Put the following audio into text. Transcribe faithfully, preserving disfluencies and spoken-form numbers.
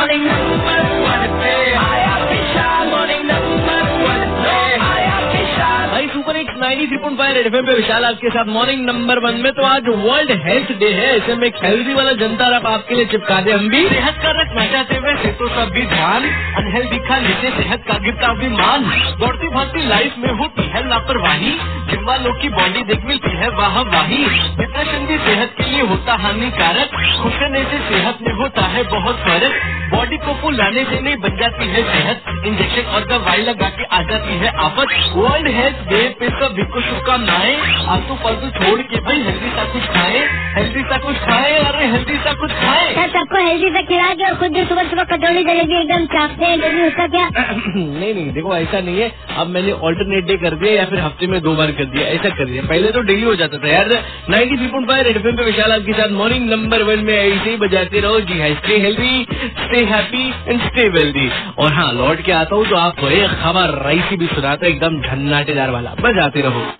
Morning number one पे आया विशाल, morning number one पे आया विशाल। भाई super hits ninety three point five red FM पे विशाल आपके साथ मॉर्निंग नंबर वन में। तो आज वर्ल्ड हेल्थ डे है, ऐसे में एक हेल्दी वाला जनता रैप आपके लिए चिपका दे हम भी। सेहत का रखना चाहते वैसे तो सभी ध्यान, अनहेल्दी खाने से सेहत का गिरता विमान। दौड़ती भागती लाइफ में होती है लापरवाही, जिम वालों की बॉडी देख मिलती है वाह वाही। डिप्रेशन भी सेहत के लिए होता हानिकारक, खुश रहने से सेहत में होता है बहुत फर्क। बॉडी को फुलाने से नहीं बन जाती है सेहत, इंजेक्शन और दवाई लगा के आ जाती है आफत। वर्ल्ड हेल्थ डे पे सभी को शुभकामनाएं, आलतू फालतू छोड़ के भाई हेल्दी सा कुछ खाए, हेल्दी सा कुछ खाए, अरे हेल्दी सा कुछ खाए। सर सबको हेल्दी सा खिला के और खुद भी सुबह सुबह कचौड़ी जलेबी एकदम चाटते हैं, लेकिन उसका क्या? नहीं नहीं देखो ऐसा नहीं है, अब मैंने ऑल्टरनेट डे कर दिया या फिर हफ्ते में दो बार कर दिया, ऐसा कर दिया। पहले तो डेली हो जाता था यार। Ninety three point five red FM पे विशाल आपके साथ मॉर्निंग नंबर वन में ऐसे ही बजाते रहो। जी हाँ, stay healthy, stay happy and stay wealthy. और हाँ, लौट के आता हूँ तो आपको एक खबर राइसी भी सुनाता एकदम झन्नाटेदार वाला, बजाते रहो।